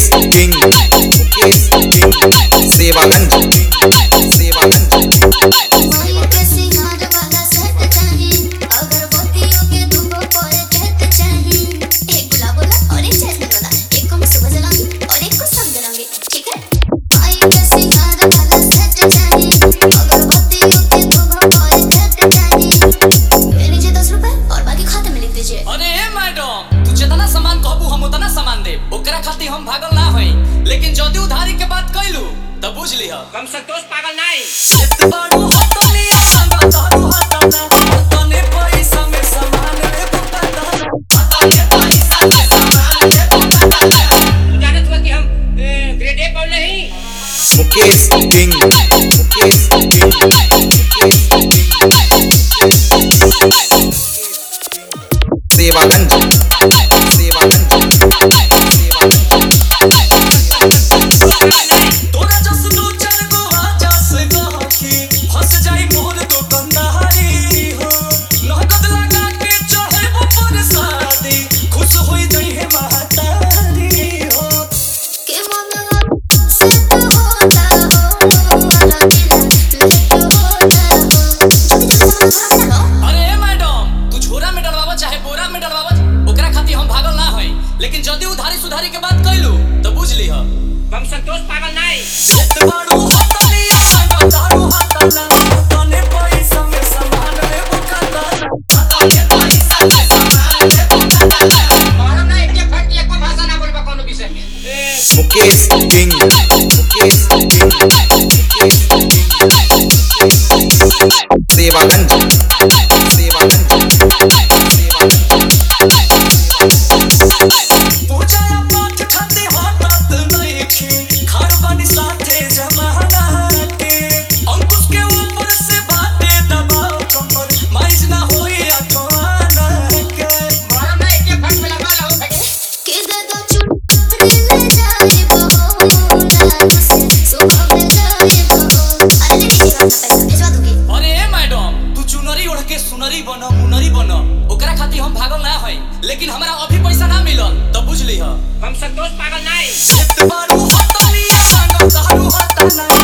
King सेवागंज हम भागल ना होई, लेकिन जदि उधारी के बात कइलू त बुझ लिह हम संतोष पागल नहीं। बाड़ू हतलिया संग तारू हतना तने पैसा में सामान ले बुकाता तने पैसा में सामान ले बुकाता जानत हो कि हम ग्रेड ए पर नहीं। मुकेश किंग सेवागंज लेकिन जदि उधारी सुधारी के बात कइलू त बुझ लिह हम संतोष पागल नहीं। बाड़ू हतलिया संग तारू हतना तने पैसा में सामान ले बुकाता तने पैसा में सामान ले बुकाता और ना एक फट एक भाषा ना बोलबा कोनो विषय में। मुकेश किंग सेवागंज सुनरी बन मुनरी बन ओकरा खातिर हम भागल ना होई, लेकिन हमरा अभी पैसा ना मिलल त बुझ लिह हम संतोष पागल नहीं। बाड़ू हतलिया संग तारू हतना